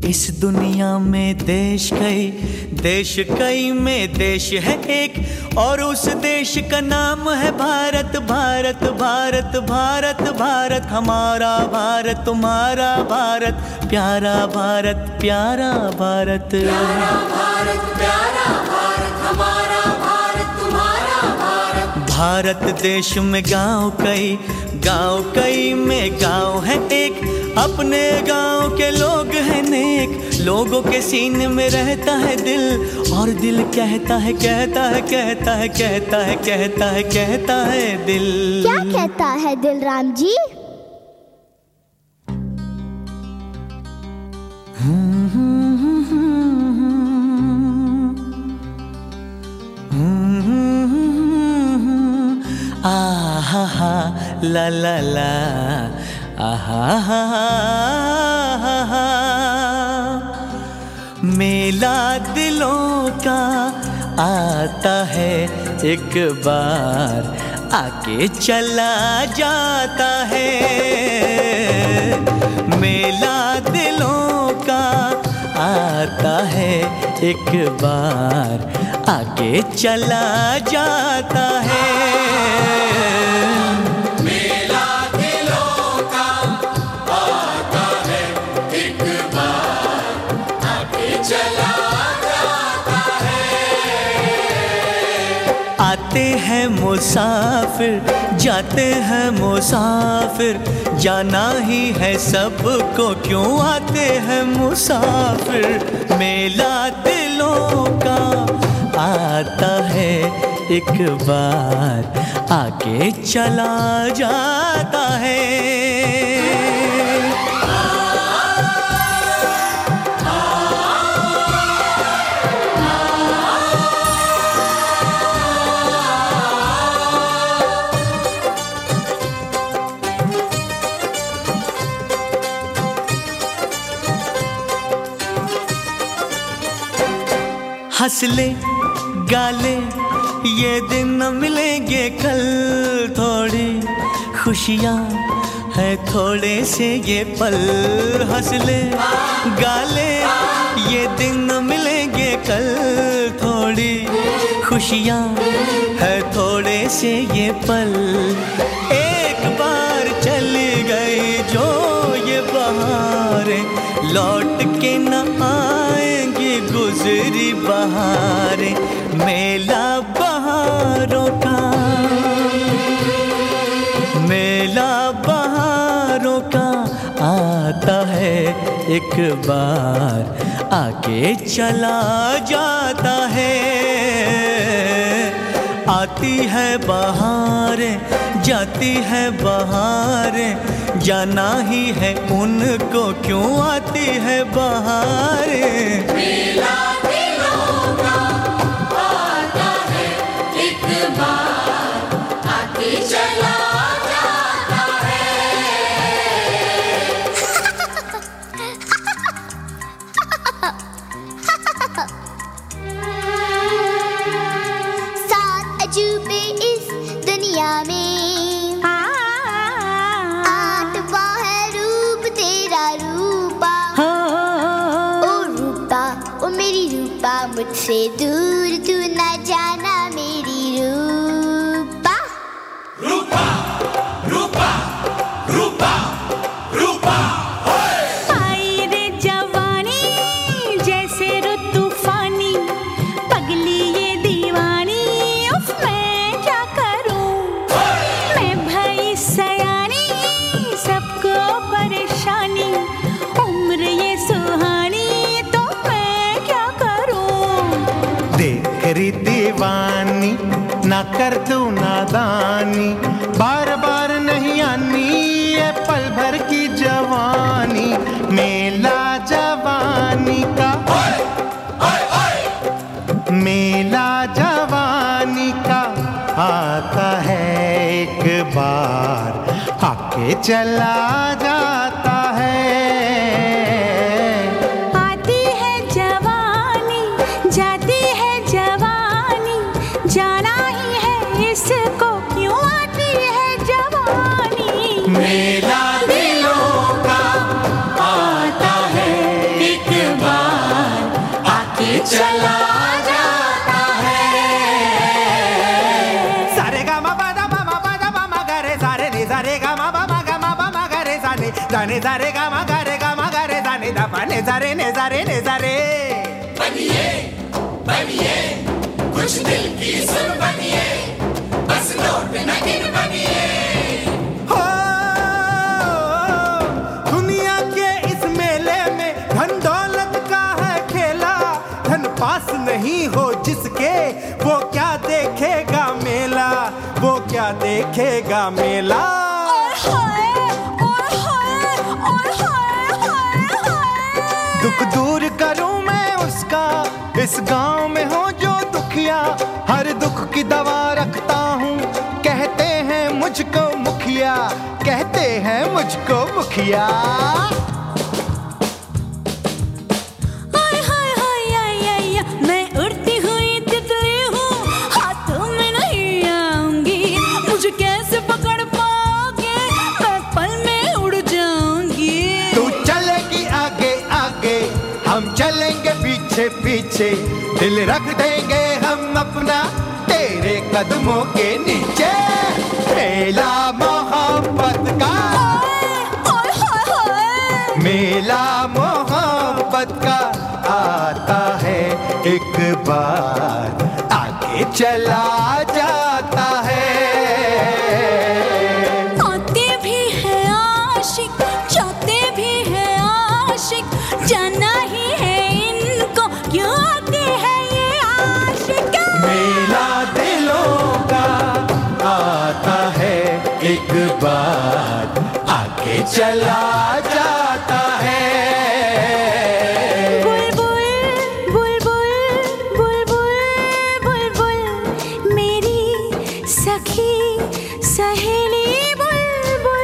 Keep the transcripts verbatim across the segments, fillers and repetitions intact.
इस दुनिया में देश कई, देश कई में देश है एक, और उस देश का नाम है भारत। भारत भारत भारत भारत हमारा भारत, तुम्हारा भारत, प्यारा भारत, प्यारा भारत, प्यारा भारत, प्यारा भारत, हमारा भारत, तुम्हारा भारत। भारत देश में गांव कई, गांव कई में गांव है एक, अपने गांव के लोग हैं नेक, लोगों के सीने में रहता है दिल, और दिल कहता है कहता है कहता है कहता है कहता है कहता है दिल। क्या कहता है दिल राम जी? आहा हा ला ला ला, आहा हा हा हा। मेला दिलों का आता है एक बार, आके चला जाता है। मेला दिलों का आता है एक बार, आके चला जाता है। आते हैं मुसाफिर, जाते हैं मुसाफिर, जाना ही है सबको, क्यों आते हैं मुसाफिर। मेला दिलों का आता है एक बार, आके चला जाता है। हंस ले गाले ये दिन न मिलेंगे कल, थोड़ी खुशियाँ है थोड़े से ये पल। हंस ले गाले ये दिन न मिलेंगे कल, थोड़ी खुशियाँ है थोड़े से ये पल। एक बार चली गई जो ये बहारें, लौट के न आएंगी गुजरी बहारें। मेला बहारों का, मेला बहारों का आता है एक बार, आके चला जाता है। आती है बहारें, जाती है बहारें, जाना ही है उनको, क्यों आती है बहारें। मेला दिलों का आता है एक बार, आके चला जाता है। सात अजूबे इस दुनिया में, आठवां है रूप तेरा रूपा। ओ रूपा, ओ मेरी रूपा, मुझसे दूर तू न जाना मेरी रूपा। रूपा रूपा रूपा रूपा आई रे जवानी जैसे रुत तूफानी, पगली ये दीवानी, उफ मैं क्या करूं। मैं भई सयानी, सबको परेशानी, उम्र ये सुहानी, तो मैं क्या करूं। देख री दीवानी, ना कर तू नादानी, बार बार नहीं आनी ये पल भर की जवानी। मेला जवानी का, मेला जवानी का आता है एक बार, आके चला जाता है। आती है जवानी, जाती है जवानी, जाना ही है इसको, क्यों आती है जवानी। मेला दिलों का आता है एक जाने जारे गामा गारे गामा गारे जाने दा पाने जारे ने जारे ने जारे। बनिए बनिए कुछ दिल की सुन बनिए, बस नोट नगीन बनिए। हो दुनिया के इस मेले में धन दौलत का है खेला, धन पास नहीं हो जिसके वो क्या देखेगा मेला, वो क्या देखेगा मेला। दुख दूर करूं मैं उसका, इस गांव में हो जो दुखिया, हर दुख की दवा रखता हूँ। कहते हैं मुझको मुखिया, कहते हैं मुझको मुखिया। हाय हाय हाय आय आय, मैं उड़ती हुई तितली हूँ, हाथों में नहीं आऊंगी, मुझे कैसे पकड़ पाओगे, मैं पल में उड़ जाऊंगी। तू चलेगी आगे आगे, हम चलेंगे पीछे पीछे, दिल रख देंगे हम अपना तेरे कदमों के नीचे। मेला मोहब्बत का, हाय हाय हाय, मेला मोहब्बत का आता है एक बार, आगे चला जाता है। आते भी है आशिक, जाते भी है आशिक, जाना ही है इनको, क्यों आते हैं ये आशिक। मेला दिलों का आता है एक बार, आगे चला जाता है। बुलबुल बुलबुल बुलबुल बुलबुल, मेरी सखी सहेली बुलबुल,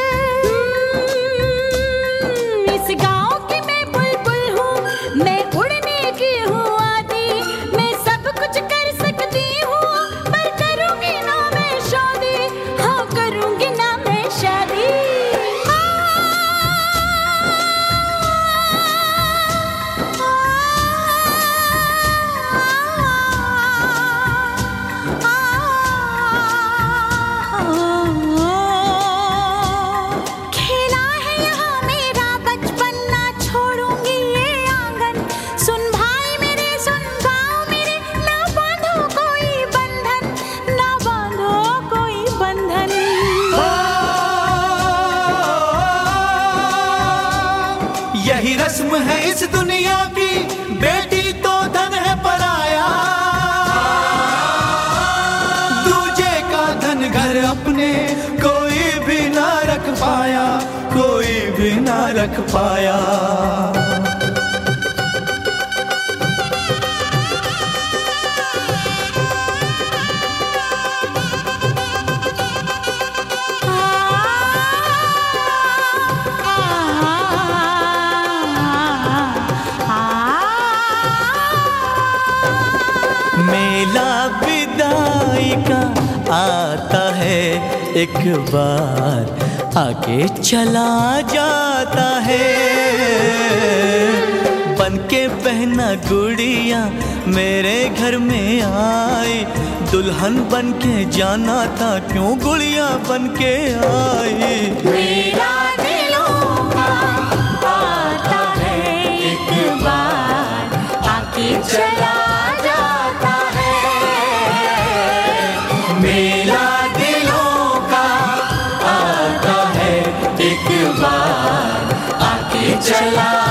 इस गाँव की मैं बुलबुल हूँ, मैं उड़ने की हूँ आदी, मैं सब कुछ कर सकती हूँ, पर करूँगी ना मैं शादी, हाँ करूँगी ना मैं शादी। खेला है यहाँ मेरा बचपन, ना छोड़ूंगी ये आंगन, सुन भाई मेरे सुन गाँव मेरे, ना बांधो कोई बंधन, ना बांधो कोई बंधन। यही रस्म है इस दुनिया की, बेटी तो धन है पराया, दूजे का धन घर अपने कोई भी ना रख पाया, कोई भी ना रख पाया। मेला विदाई का आता है एक बार, आगे चला जाता है। बनके बहना गुड़िया मेरे घर में आई, दुल्हन बनके जाना था, क्यों गुड़िया बनके आई। मेरा दिलों का आता है एक बार, आके चला जाता है। मेला दिलों का आता है एक बार, आगे चला